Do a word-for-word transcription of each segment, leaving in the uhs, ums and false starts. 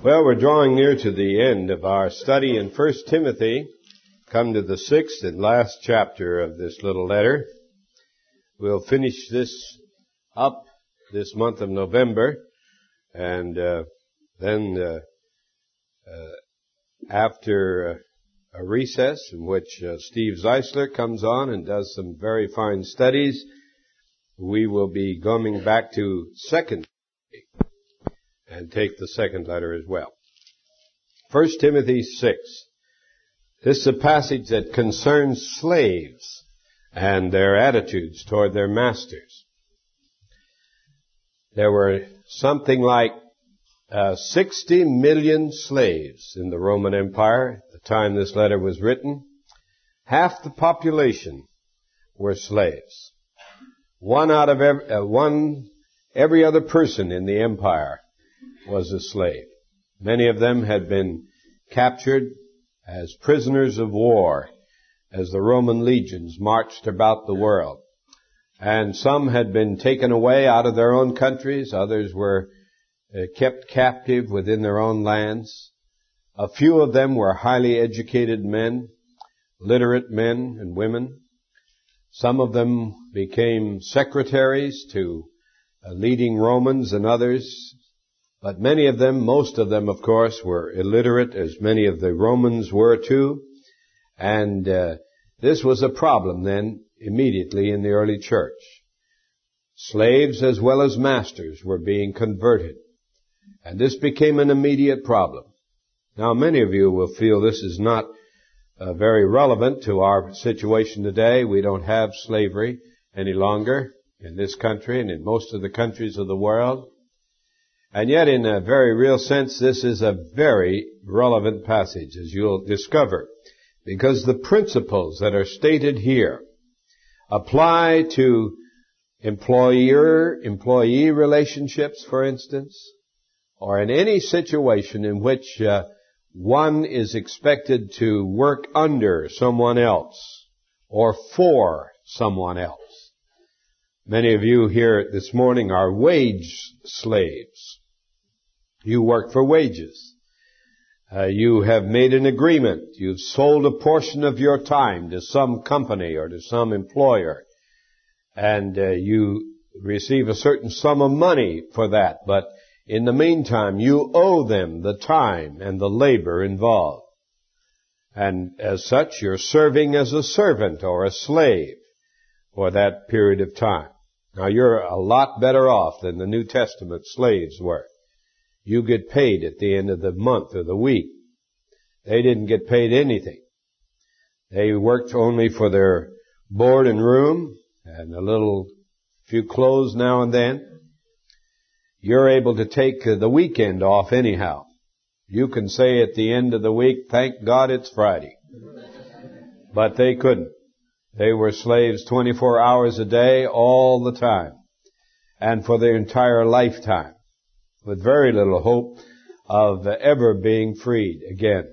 Well, we're drawing near to the end of our study in First Timothy, come to the sixth and last chapter of this little letter. We'll finish this up this month of November, and uh, then uh, uh, after uh, a recess in which uh, Steve Zeisler comes on and does some very fine studies, we will be coming back to Second and take the second letter as well. First Timothy six. This is a passage that concerns slaves and their attitudes toward their masters. There were something like uh, sixty million slaves in the Roman Empire at the time this letter was written. Half the population were slaves. One out of every, uh, one, every other person in the empire was a slave. Many of them had been captured as prisoners of war as the Roman legions marched about the world. And some had been taken away out of their own countries. Others were uh, kept captive within their own lands. A few of them were highly educated men, literate men and women. Some of them became secretaries to uh, leading Romans and others. But many of them, most of them, of course, were illiterate, as many of the Romans were too. And uh, this was a problem then, immediately in the early church. Slaves as well as masters were being converted. And this became an immediate problem. Now, many of you will feel this is not uh, very relevant to our situation today. We don't have slavery any longer in this country and in most of the countries of the world. And yet, in a very real sense, this is a very relevant passage, as you'll discover, because the principles that are stated here apply to employer-employee relationships, for instance, or in any situation in which uh, one is expected to work under someone else or for someone else. Many of you here this morning are wage slaves. You work for wages. Uh, you have made an agreement. You've sold a portion of your time to some company or to some employer. And uh, you receive a certain sum of money for that. But in the meantime, you owe them the time and the labor involved. And as such, you're serving as a servant or a slave for that period of time. Now, you're a lot better off than the New Testament slaves were. You get paid at the end of the month or the week. They didn't get paid anything. They worked only for their board and room and a little few clothes now and then. You're able to take the weekend off anyhow. You can say at the end of the week, thank God it's Friday. But they couldn't. They were slaves twenty-four hours a day, all the time, and for their entire lifetime, with very little hope of ever being freed again.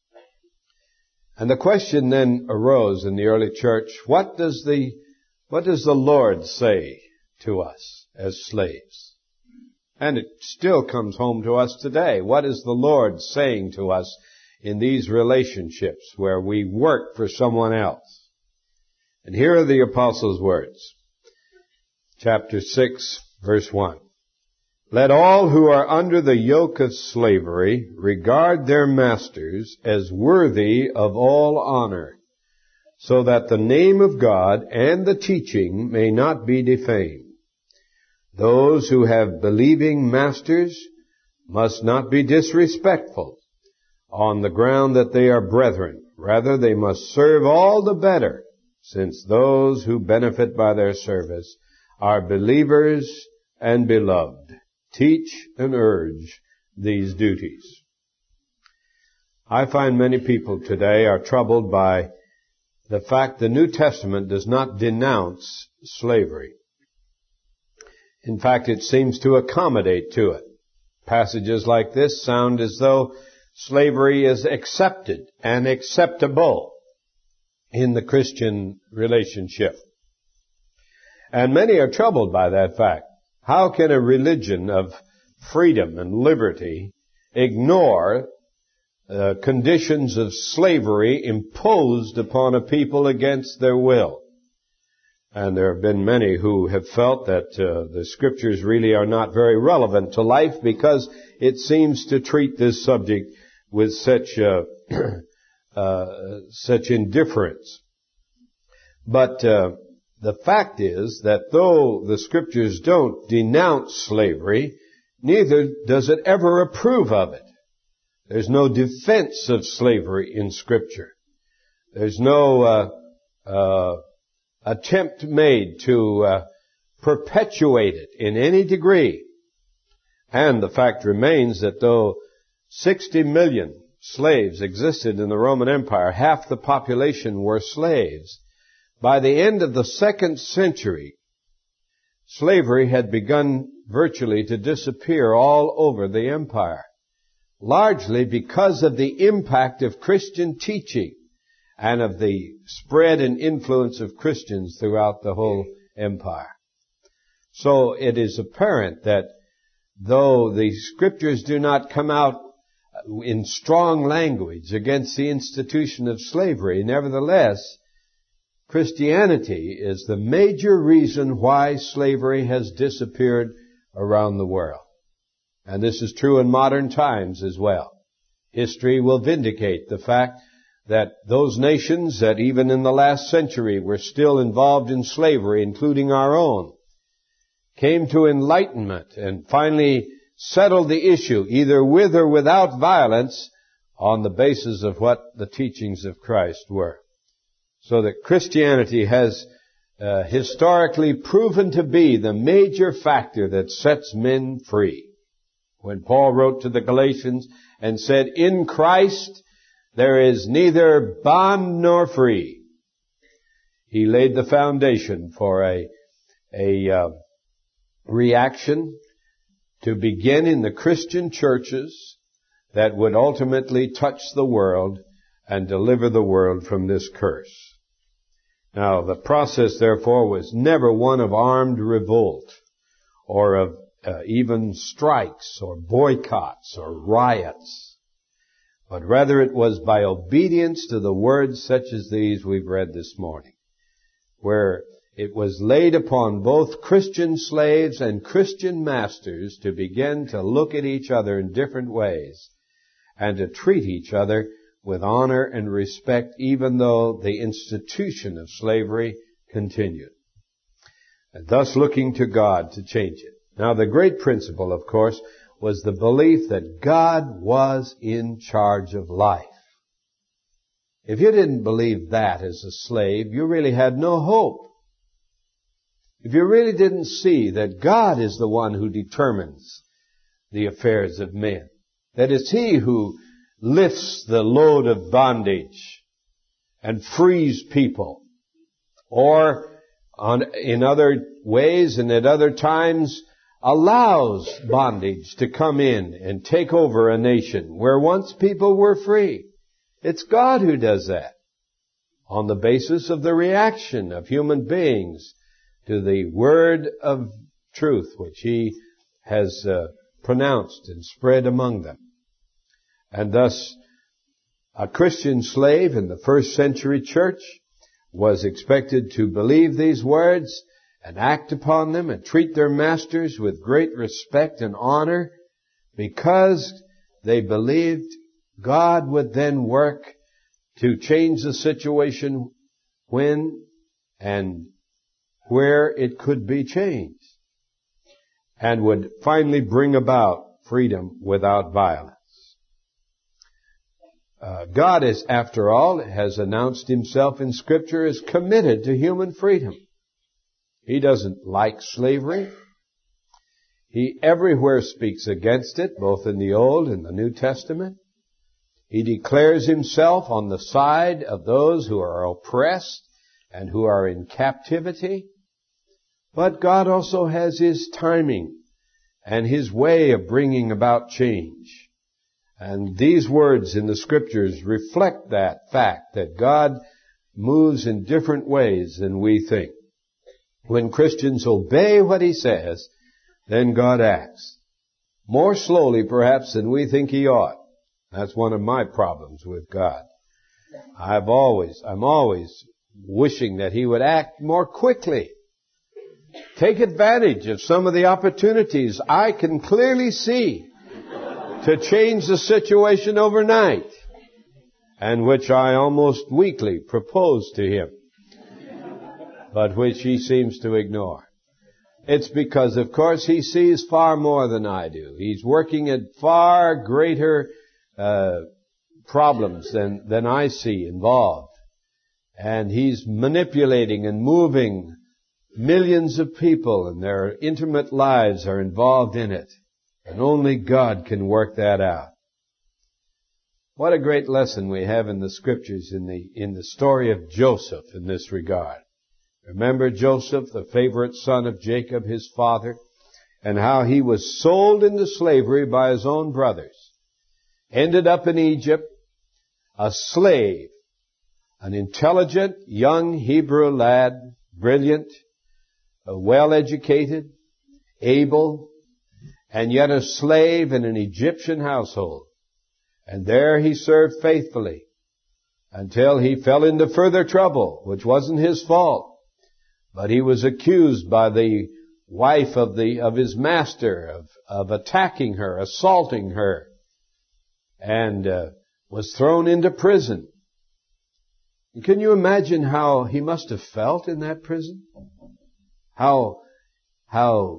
And the question then arose in the early church, what does the, what does the Lord say to us as slaves? And it still comes home to us today. What is the Lord saying to us in these relationships where we work for someone else? And here are the apostles' words. Chapter six, verse one. Let all who are under the yoke of slavery regard their masters as worthy of all honor, so that the name of God and the teaching may not be defamed. Those who have believing masters must not be disrespectful on the ground that they are brethren. Rather, they must serve all the better, since those who benefit by their service are believers and beloved. Teach and urge these duties. I find many people today are troubled by the fact the New Testament does not denounce slavery. In fact, it seems to accommodate to it. Passages like this sound as though slavery is accepted and acceptable in the Christian relationship. And many are troubled by that fact. How can a religion of freedom and liberty ignore uh, conditions of slavery imposed upon a people against their will. And there have been many who have felt that uh, the Scriptures really are not very relevant to life because it seems to treat this subject with such uh, uh, such indifference. But uh, the fact is that though the Scriptures don't denounce slavery, neither does it ever approve of it. There's no defense of slavery in Scripture. There's no uh, uh, attempt made to uh, perpetuate it in any degree. And the fact remains that though sixty million slaves existed in the Roman Empire, half the population were slaves. By the end of the second century, slavery had begun virtually to disappear all over the empire, largely because of the impact of Christian teaching and of the spread and influence of Christians throughout the whole empire. So it is apparent that though the Scriptures do not come out in strong language against the institution of slavery, nevertheless, Christianity is the major reason why slavery has disappeared around the world. And this is true in modern times as well. History will vindicate the fact that those nations that even in the last century were still involved in slavery, including our own, came to enlightenment and finally settled the issue, either with or without violence, on the basis of what the teachings of Christ were. So that Christianity has uh, historically proven to be the major factor that sets men free. When Paul wrote to the Galatians and said, "In Christ there is neither bond nor free," he laid the foundation for a, a uh, reaction to begin in the Christian churches that would ultimately touch the world and deliver the world from this curse. Now, the process, therefore, was never one of armed revolt or of uh, even strikes or boycotts or riots, but rather it was by obedience to the words such as these we've read this morning, where it was laid upon both Christian slaves and Christian masters to begin to look at each other in different ways and to treat each other with honor and respect, even though the institution of slavery continued. And thus looking to God to change it. Now, the great principle, of course, was the belief that God was in charge of life. If you didn't believe that as a slave, you really had no hope. If you really didn't see that God is the one who determines the affairs of men, that it's He who lifts the load of bondage and frees people, or on, in other ways and at other times allows bondage to come in and take over a nation where once people were free. It's God who does that on the basis of the reaction of human beings to the word of truth which He has uh, pronounced and spread among them. And thus, a Christian slave in the first century church was expected to believe these words and act upon them and treat their masters with great respect and honor because they believed God would then work to change the situation when and where it could be changed, and would finally bring about freedom without violence. Uh, God is, after all, has announced Himself in Scripture as committed to human freedom. He doesn't like slavery. He everywhere speaks against it, both in the Old and the New Testament. He declares Himself on the side of those who are oppressed and who are in captivity. But God also has His timing and His way of bringing about change. And these words in the Scriptures reflect that fact, that God moves in different ways than we think. When Christians obey what He says, then God acts. more slowly perhaps than we think He ought. That's one of my problems with God. I've always, I'm always wishing that He would act more quickly. Take advantage of some of the opportunities I can clearly see to change the situation overnight, and which I almost weekly propose to Him, but which He seems to ignore. It's because, of course, He sees far more than I do. He's working at far greater uh, problems than, than I see involved. And He's manipulating and moving millions of people, and their intimate lives are involved in it. And only God can work that out. What a great lesson we have in the Scriptures in the, in the story of Joseph in this regard. Remember Joseph, the favorite son of Jacob, his father, and how he was sold into slavery by his own brothers. Ended up in Egypt, a slave, an intelligent young Hebrew lad, brilliant, well-educated, able, and yet a slave in an Egyptian household. And there he served faithfully until he fell into further trouble, which wasn't his fault. But he was accused by the wife of the of his master of, of attacking her, assaulting her, and uh, was thrown into prison. And can you imagine how he must have felt in that prison? How how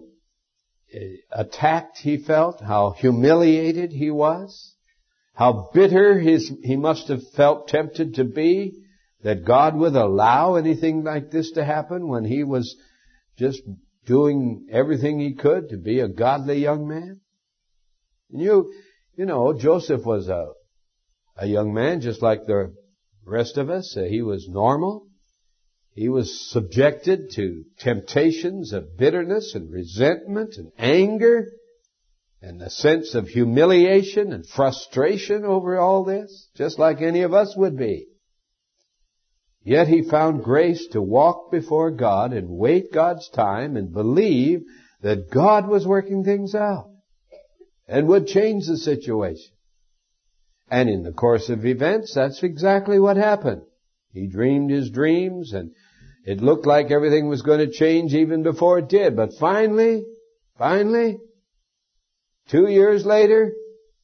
attacked he felt, how humiliated he was, how bitter his he must have felt tempted to be, that God would allow anything like this to happen when he was just doing everything he could to be a godly young man. And you, you know, Joseph was a, a young man just like the rest of us. He was normal. He was subjected to temptations of bitterness and resentment and anger and a sense of humiliation and frustration over all this, just like any of us would be. Yet he found grace to walk before God and wait God's time and believe that God was working things out and would change the situation. And in the course of events, that's exactly what happened. He dreamed his dreams, and it looked like everything was going to change even before it did. But finally, finally, two years later,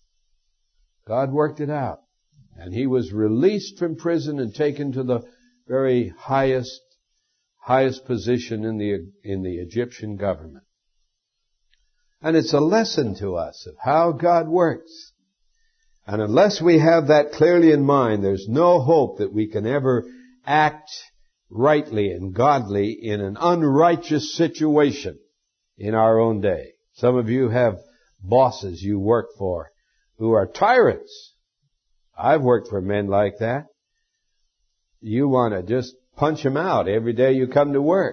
God worked it out. And he was released from prison and taken to the very highest, highest position in the, in the Egyptian government. And it's a lesson to us of how God works. And unless we have that clearly in mind, there's no hope that we can ever act rightly and godly in an unrighteous situation in our own day. Some of you have bosses you work for who are tyrants. I've worked for men like that. You want to just punch them out every day you come to work.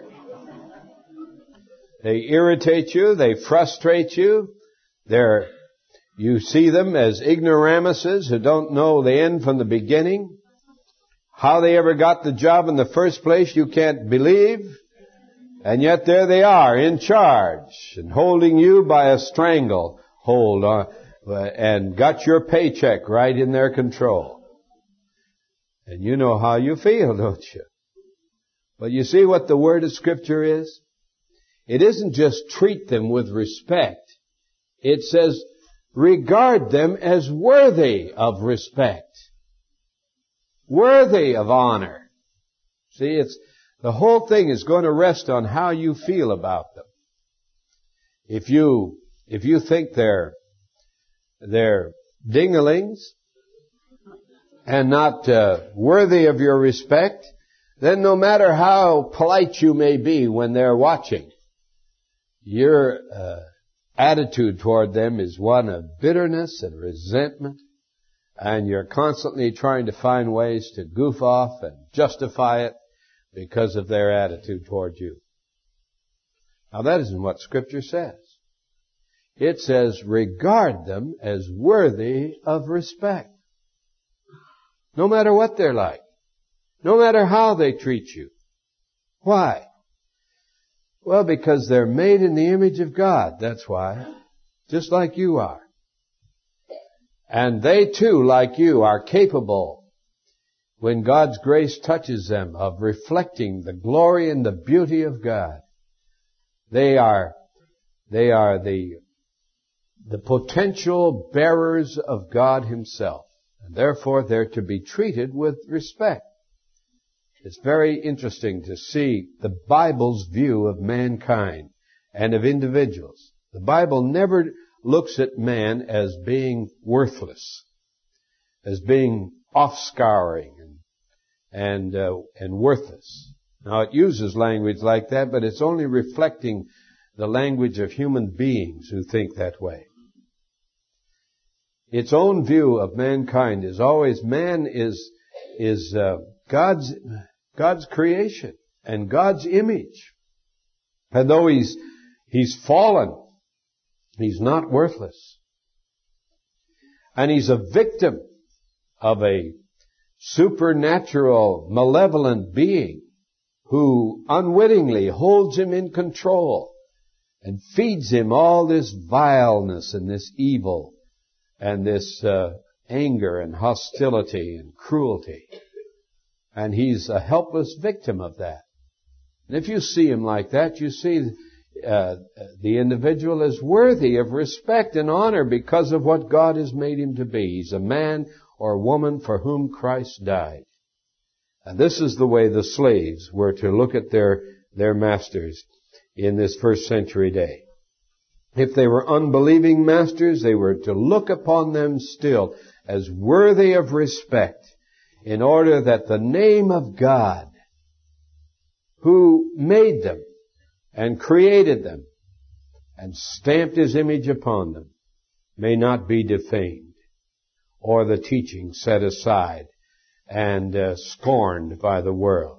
They irritate you. They frustrate you. They're, you see them as ignoramuses who don't know the end from the beginning. How they ever got the job in the first place, you can't believe. And yet there they are in charge and holding you by a stranglehold on, and got your paycheck right in their control. And you know how you feel, don't you? But you see what the word of Scripture is? It isn't just treat them with respect. It says regard them as worthy of respect. Worthy of honor. See, it's, the whole thing is going to rest on how you feel about them. If you, if you think they're, they're dinglings and not uh, worthy of your respect, then no matter how polite you may be when they're watching, your uh, attitude toward them is one of bitterness and resentment, and you're constantly trying to find ways to goof off and justify it because of their attitude toward you. Now that isn't what Scripture says. It says regard them as worthy of respect. No matter what they're like. No matter how they treat you. Why? Well, because they're made in the image of God. That's why. just like you are. And they too, like you, are capable, when God's grace touches them, of reflecting the glory and the beauty of God. They are, they are the, the potential bearers of God Himself. And therefore they're to be treated with respect. It's very interesting to see the Bible's view of mankind and of individuals. The Bible never looks at man as being worthless, as being off-scouring and and, uh, and worthless. Now it uses language like that, but it's only reflecting the language of human beings who think that way. Its own view of mankind is always man is is uh, God's God's creation and God's image. And though he's he's fallen, he's not worthless. And he's a victim of a supernatural, malevolent being who unwittingly holds him in control and feeds him all this vileness and this evil and this uh, anger and hostility and cruelty. And he's a helpless victim of that. And if you see him like that, you see uh, the individual is worthy of respect and honor because of what God has made him to be. He's a man or woman for whom Christ died. And this is the way the slaves were to look at their, their masters in this first century day. If they were unbelieving masters, they were to look upon them still as worthy of respect, in order that the name of God, who made them and created them and stamped His image upon them, may not be defamed, or the teaching set aside and uh, scorned by the world.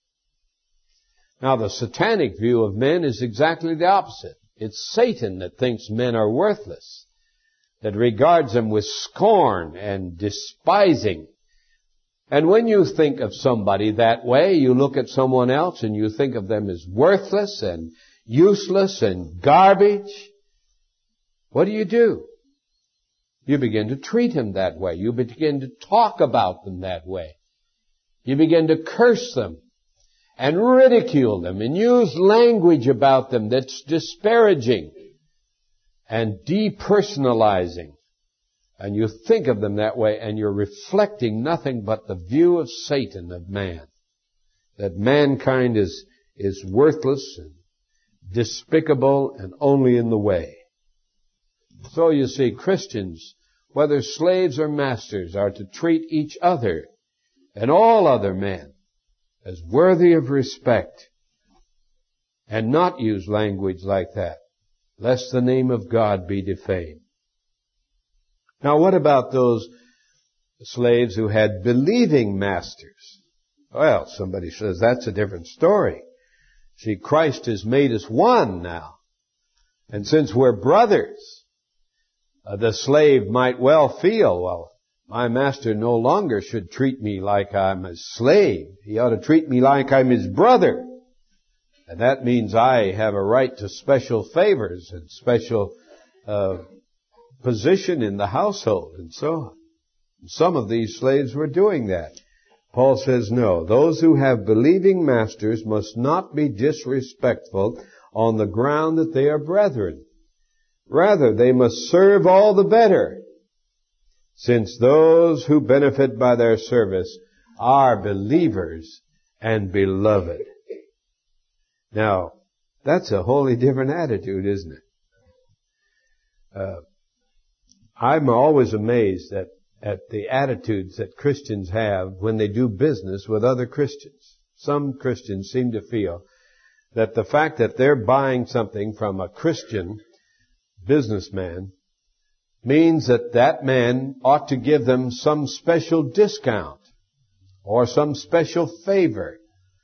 Now, the satanic view of men is exactly the opposite. It's Satan that thinks men are worthless, that regards them with scorn and despising. And when you think of somebody that way, you look at someone else and you think of them as worthless and useless and garbage. What do you do? You begin to treat them that way. You begin to talk about them that way. You begin to curse them and ridicule them and use language about them that's disparaging and depersonalizing. And you think of them that way, and you're reflecting nothing but the view of Satan of man. That mankind is, is worthless and despicable and only in the way. So you see, Christians, whether slaves or masters, are to treat each other and all other men as worthy of respect, and not use language like that, lest the name of God be defamed. Now, what about those slaves who had believing masters? Well, somebody says that's a different story. See, Christ has made us one now. And since we're brothers, uh, the slave might well feel, well, my master no longer should treat me like I'm a slave. He ought to treat me like I'm his brother. And that means I have a right to special favors and special uh position in the household and so on. Some of these slaves were doing that. Paul says, no, those who have believing masters must not be disrespectful on the ground that they are brethren. Rather, they must serve all the better, since those who benefit by their service are believers and beloved. Now, that's a wholly different attitude, isn't it? Uh, I'm always amazed at, at the attitudes that Christians have when they do business with other Christians. Some Christians seem to feel that the fact that they're buying something from a Christian businessman means that that man ought to give them some special discount or some special favor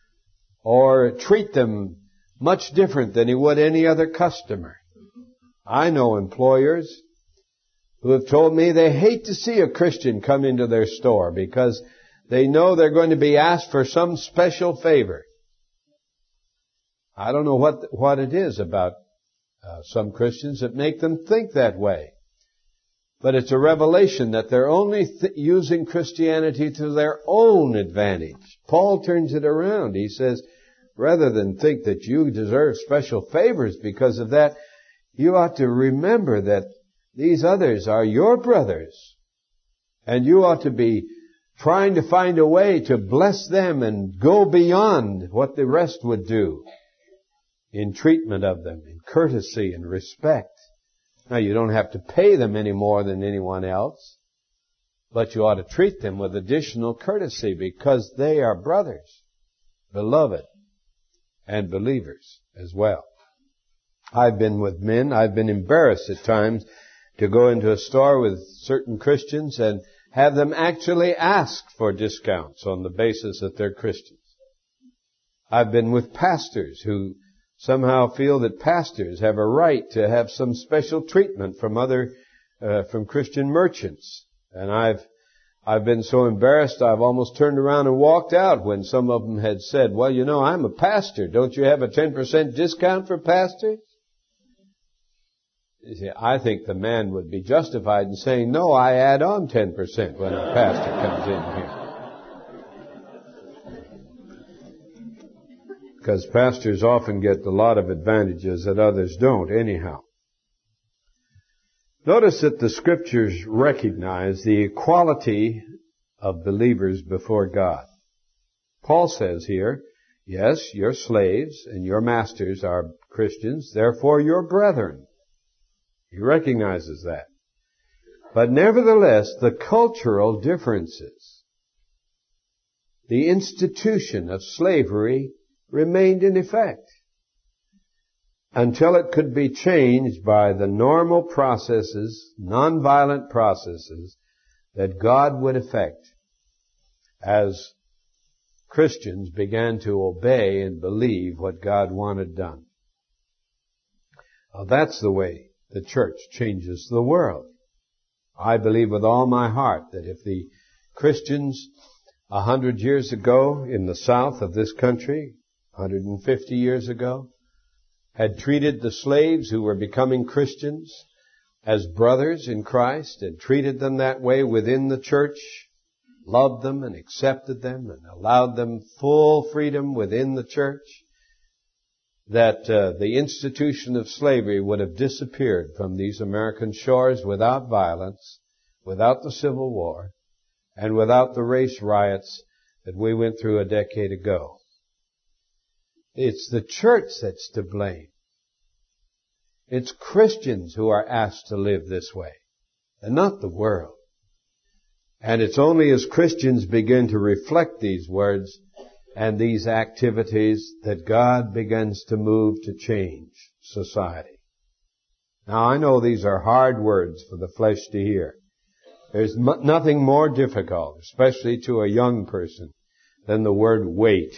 or treat them much different than he would any other customer. I know employers who have told me they hate to see a Christian come into their store because they know they're going to be asked for some special favor. I don't know what what it is about uh, some Christians that make them think that way. But it's a revelation that they're only th- using Christianity to their own advantage. Paul turns it around. He says, rather than think that you deserve special favors because of that, you ought to remember that these others are your brothers. And you ought to be trying to find a way to bless them and go beyond what the rest would do in treatment of them, in courtesy and respect. Now, you don't have to pay them any more than anyone else, but you ought to treat them with additional courtesy because they are brothers, beloved, and believers as well. I've been with men, I've been embarrassed at times to go into a store with certain Christians and have them actually ask for discounts on the basis that they're Christians. I've been with pastors who somehow feel that pastors have a right to have some special treatment from other, uh, from Christian merchants. And I've, I've been so embarrassed I've almost turned around and walked out when some of them had said, well, you know, I'm a pastor. Don't you have a ten percent discount for pastors? You see, I think the man would be justified in saying, no, I add on ten percent when a pastor comes in here. Because pastors often get a lot of advantages that others don't anyhow. Notice that the Scriptures recognize the equality of believers before God. Paul says here, yes, your slaves and your masters are Christians, therefore you're brethren. He recognizes that. But nevertheless, the cultural differences, the institution of slavery remained in effect until it could be changed by the normal processes, nonviolent processes that God would effect as Christians began to obey and believe what God wanted done. Now, that's the way the church changes the world. I believe with all my heart that if the Christians a hundred years ago in the south of this country, one hundred fifty years ago, had treated the slaves who were becoming Christians as brothers in Christ and treated them that way within the church, loved them and accepted them and allowed them full freedom within the church, that uh, the institution of slavery would have disappeared from these American shores without violence, without the Civil War, and without the race riots that we went through a decade ago. It's the church that's to blame. It's Christians who are asked to live this way, and not the world. And it's only as Christians begin to reflect these words and these activities that God begins to move to change society. Now, I know these are hard words for the flesh to hear. There's m- nothing more difficult, especially to a young person, than the word wait,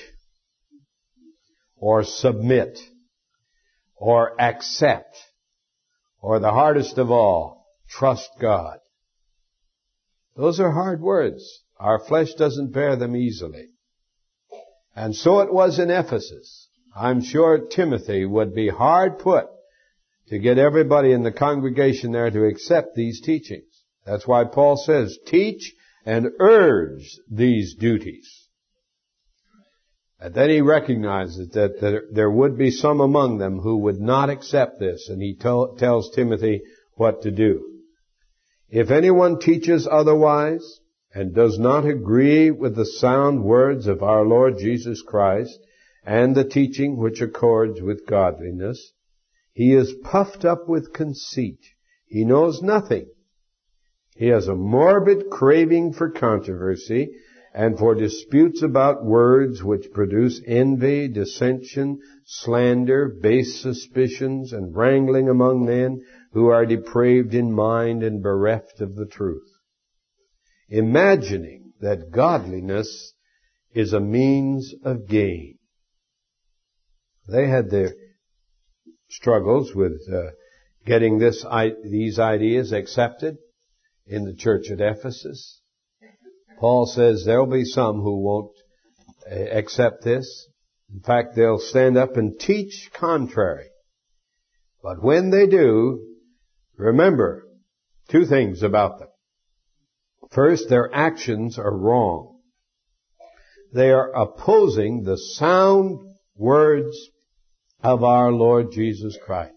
or submit, or accept, or the hardest of all, trust God. Those are hard words. Our flesh doesn't bear them easily. And so it was in Ephesus. I'm sure Timothy would be hard put to get everybody in the congregation there to accept these teachings. That's why Paul says, teach and urge these duties. And then he recognizes that there, there would be some among them who would not accept this, and he to- tells Timothy what to do. If anyone teaches otherwise, and does not agree with the sound words of our Lord Jesus Christ and the teaching which accords with godliness, he is puffed up with conceit. He knows nothing. He has a morbid craving for controversy and for disputes about words which produce envy, dissension, slander, base suspicions, and wrangling among men who are depraved in mind and bereft of the truth, imagining that godliness is a means of gain. They had their struggles with uh, getting this these ideas accepted in the church at Ephesus. Paul says there'll be some who won't uh, accept this. In fact, they'll stand up and teach contrary. But when they do, remember two things about them. First, their actions are wrong. They are opposing the sound words of our Lord Jesus Christ.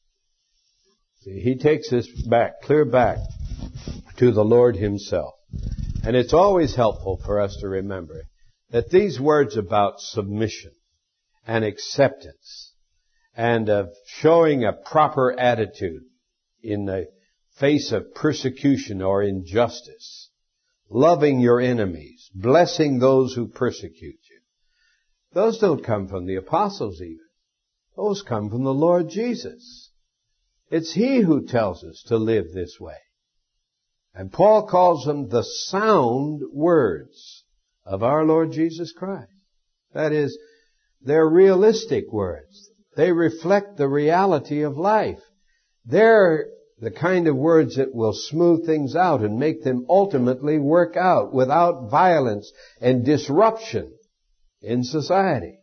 See, he takes us back, clear back to the Lord himself. And it's always helpful for us to remember that these words about submission and acceptance and of showing a proper attitude in the face of persecution or injustice, loving your enemies, blessing those who persecute you, those don't come from the apostles even. Those come from the Lord Jesus. It's He who tells us to live this way. And Paul calls them the sound words of our Lord Jesus Christ. That is, they're realistic words. They reflect the reality of life. They're the kind of words that will smooth things out and make them ultimately work out without violence and disruption in society.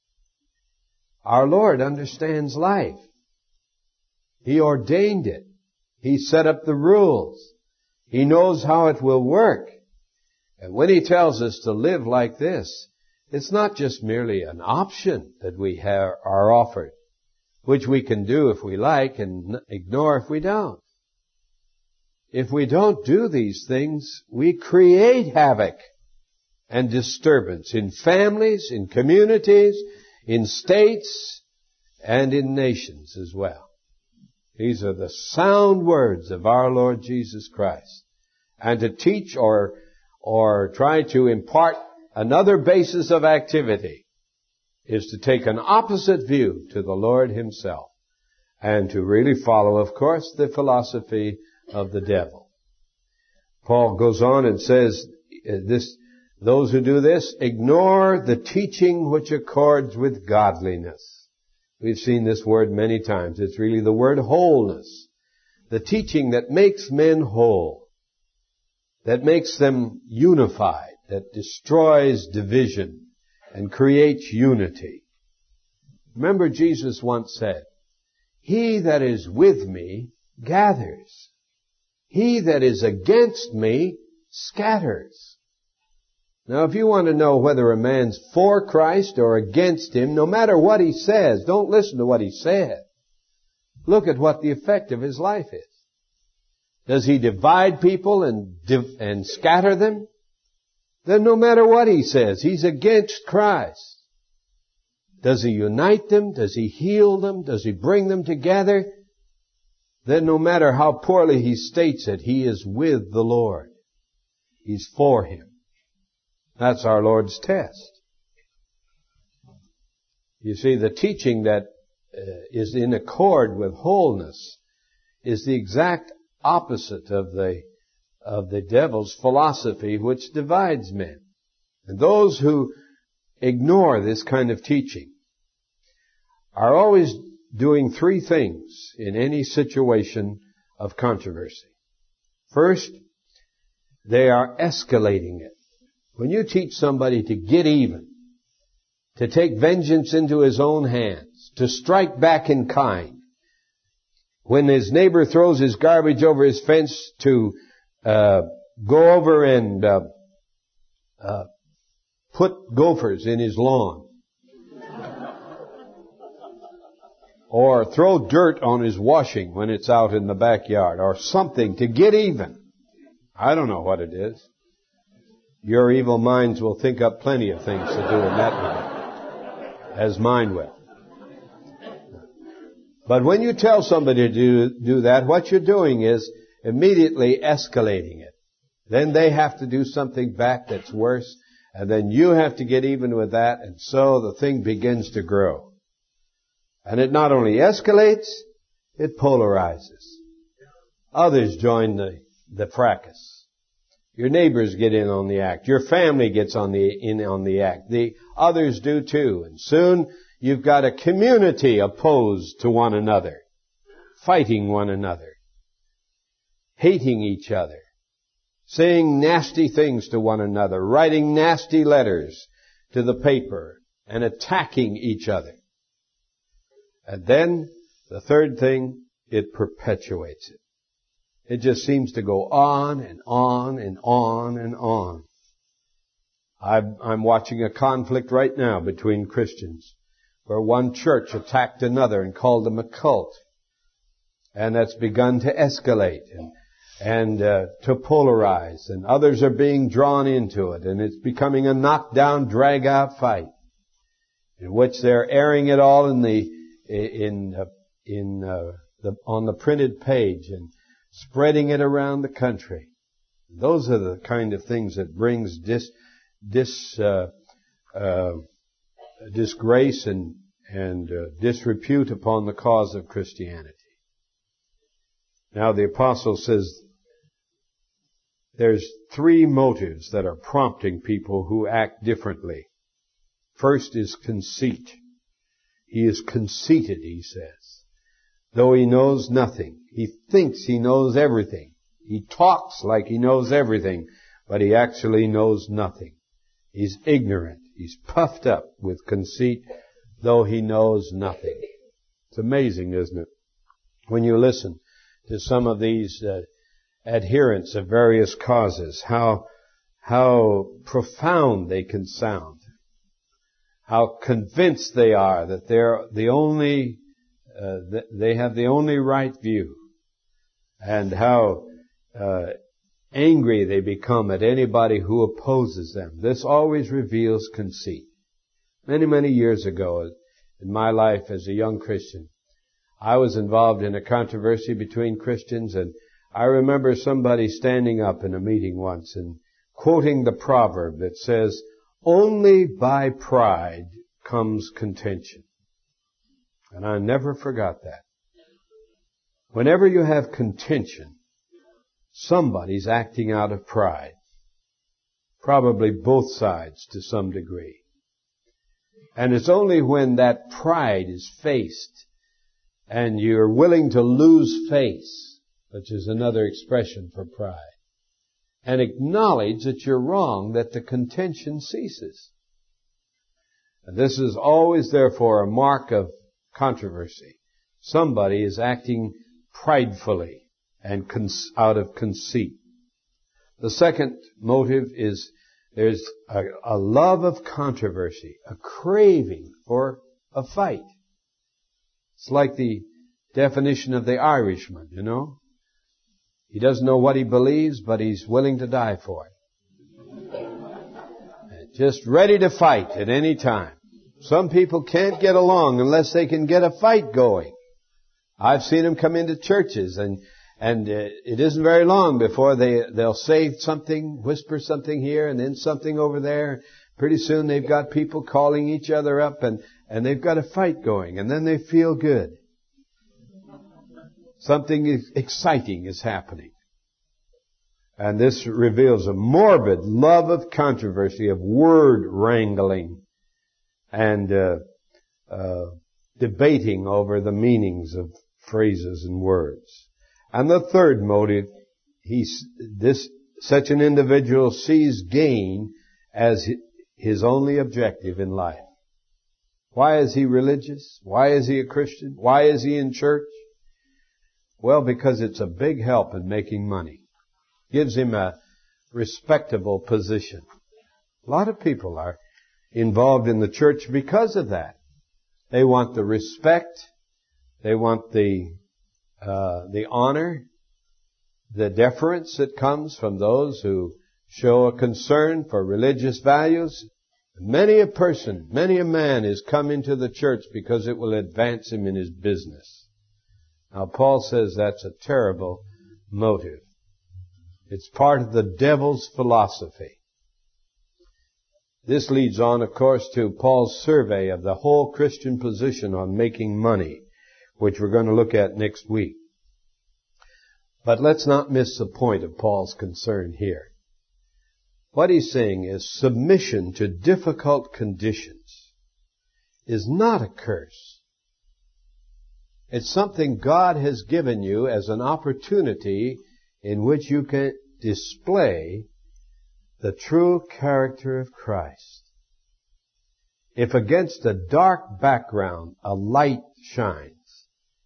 Our Lord understands life. He ordained it. He set up the rules. He knows how it will work. And when He tells us to live like this, it's not just merely an option that we have, are offered, which we can do if we like and ignore if we don't. If we don't do these things, we create havoc and disturbance in families, in communities, in states, and in nations as well. These are the sound words of our Lord Jesus Christ. And to teach or, or try to impart another basis of activity is to take an opposite view to the Lord Himself and to really follow, of course, the philosophy of the devil. Paul goes on and says, this, those who do this ignore the teaching which accords with godliness. We've seen this word many times. It's really the word wholeness. The teaching that makes men whole, that makes them unified, that destroys division and creates unity. Remember, Jesus once said, "He that is with me gathers. He that is against me scatters." Now, if you want to know whether a man's for Christ or against Him, no matter what he says, don't listen to what he said. Look at what the effect of his life is. Does he divide people and div- and scatter them? Then no matter what he says, he's against Christ. Does he unite them? Does he heal them? Does he bring them together? Then no matter how poorly he states it, he is with the Lord. He's for Him. That's our Lord's test. You see, the teaching that uh, is in accord with wholeness is the exact opposite of the of the devil's philosophy, which divides men. And those who ignore this kind of teaching are always doing three things in any situation of controversy. First, they are escalating it. When you teach somebody to get even, to take vengeance into his own hands, to strike back in kind, when his neighbor throws his garbage over his fence, to uh, go over and uh, uh, put gophers in his lawn, or throw dirt on his washing when it's out in the backyard, or something to get even. I don't know what it is. Your evil minds will think up plenty of things to do in that way, as mine will. But when you tell somebody to do, do that, what you're doing is immediately escalating it. Then they have to do something back that's worse, and then you have to get even with that, and so the thing begins to grow. And it not only escalates, it polarizes. Others join the, the fracas. Your neighbors get in on the act. Your family gets on the, in on the act. The others do too. And soon you've got a community opposed to one another, fighting one another, hating each other, saying nasty things to one another, writing nasty letters to the paper, and attacking each other. And then The third thing, it perpetuates it. It just seems to go on and on and on and on. I'm, I'm watching a conflict right now between Christians where one church attacked another and called them a cult. And that's begun to escalate and, and uh, to polarize. And others are being drawn into it. And it's becoming a knockdown, drag-out fight in which they're airing it all in the in uh, in uh, the on the printed page and spreading it around the country. Those are the kind of things that brings dis dis uh, uh, disgrace and and uh, disrepute upon the cause of Christianity. Now the apostle says there's three motives that are prompting people who act differently. First is conceit. He is conceited, he says. Though he knows nothing. He thinks he knows everything. He talks like he knows everything, but he actually knows nothing. He's ignorant. He's puffed up with conceit, though he knows nothing. It's amazing, isn't it? When you listen to some of these uh, adherents of various causes, how how profound they can sound. How convinced they are that they're the only, uh, th- they have the only right view. And how uh, angry they become at anybody who opposes them. This always reveals conceit. Many, many years ago, in my life as a young Christian, I was involved in a controversy between Christians, and I remember somebody standing up in a meeting once and quoting the proverb that says, "Only by pride comes contention." And I never forgot that. Whenever you have contention, somebody's acting out of pride. Probably both sides to some degree. And it's only when that pride is faced and you're willing to lose face, which is another expression for pride, and acknowledge that you're wrong, that the contention ceases. And this is always, therefore, a mark of controversy. Somebody is acting pridefully and con- out of conceit. The second motive is there's a, a love of controversy, a craving for a fight. It's like the definition of the Irishman, you know. He doesn't know what he believes, but he's willing to die for it. Just ready to fight at any time. Some people can't get along unless they can get a fight going. I've seen them come into churches, and and uh, it isn't very long before they they'll say something, whisper something here, and then something over there. Pretty soon they've got people calling each other up, and and they've got a fight going, and then they feel good. Something exciting is happening. And this reveals a morbid love of controversy, of word wrangling, and uh, uh, debating over the meanings of phrases and words. And the third motive, he's, this, such an individual sees gain as his only objective in life. Why is he religious? Why is he a Christian? Why is he in church? Well, because it's a big help in making money. Gives him a respectable position. A lot of people are involved in the church because of that. They want the respect, they want the uh, the honor, the deference that comes from those who show a concern for religious values. Many a person, many a man has come into the church because it will advance him in his business. Now, Paul says that's a terrible motive. It's part of the devil's philosophy. This leads on, of course, to Paul's survey of the whole Christian position on making money, which we're going to look at next week. But let's not miss the point of Paul's concern here. What he's saying is submission to difficult conditions is not a curse. It's something God has given you as an opportunity in which you can display the true character of Christ. If against a dark background a light shines,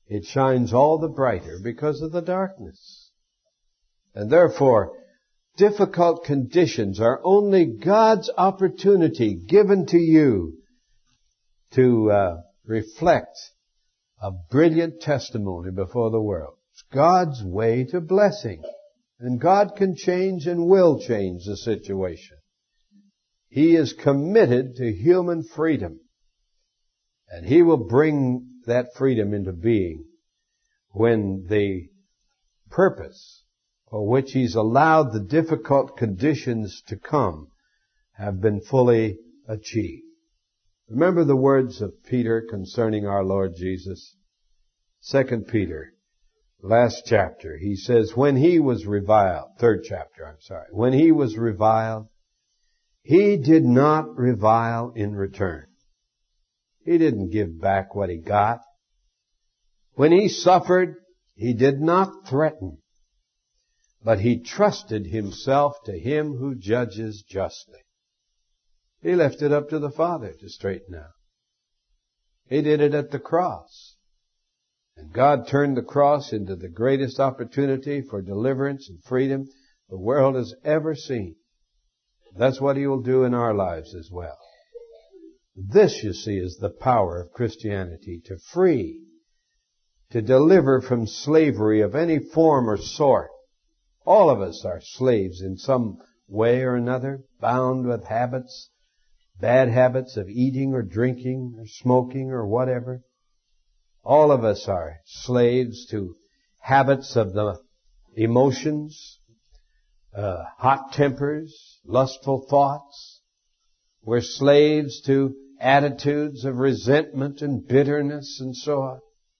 it shines all the brighter because of the darkness. And therefore, difficult conditions are only God's opportunity given to you to uh, reflect a brilliant testimony before the world. It's God's way to blessing. And God can change and will change the situation. He is committed to human freedom. And He will bring that freedom into being when the purpose for which He's allowed the difficult conditions to come have been fully achieved. Remember the words of Peter concerning our Lord Jesus? Second Peter, last chapter, he says, when He was reviled, third chapter, I'm sorry, when He was reviled, He did not revile in return. He didn't give back what He got. When He suffered, He did not threaten, but He trusted Himself to Him who judges justly. He left it up to the Father to straighten out. He did it at the cross. And God turned the cross into the greatest opportunity for deliverance and freedom the world has ever seen. That's what He will do in our lives as well. This, you see, is the power of Christianity, to free, to deliver from slavery of any form or sort. All of us are slaves in some way or another, bound with habits, bad habits of eating or drinking or smoking or whatever. All of us are slaves to habits of the emotions, uh, hot tempers, lustful thoughts. We're slaves to attitudes of resentment and bitterness and so on.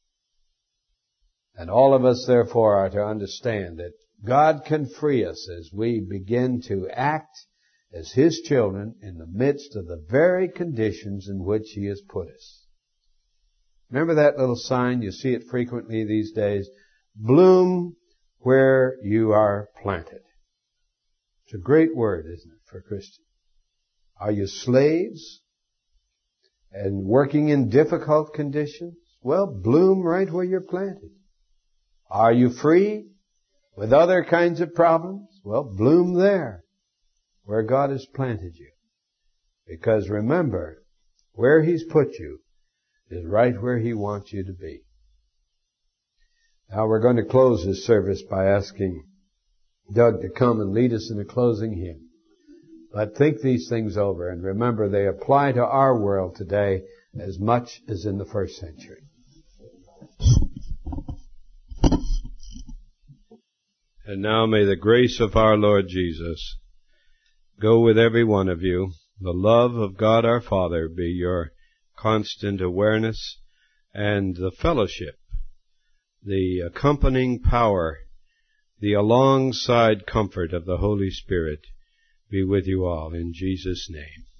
And all of us, therefore, are to understand that God can free us as we begin to act as His children in the midst of the very conditions in which He has put us. Remember that little sign? You see it frequently these days. Bloom where you are planted. It's a great word, isn't it, for Christians? Are you slaves and working in difficult conditions? Well, bloom right where you're planted. Are you free with other kinds of problems? Well, bloom there where God has planted you. Because remember, where He's put you is right where He wants you to be. Now we're going to close this service by asking Doug to come and lead us in a closing hymn. But think these things over and remember they apply to our world today as much as in the first century. And now may the grace of our Lord Jesus go with every one of you. The love of God our Father be your constant awareness, and the fellowship, the accompanying power, the alongside comfort of the Holy Spirit be with you all in Jesus' name.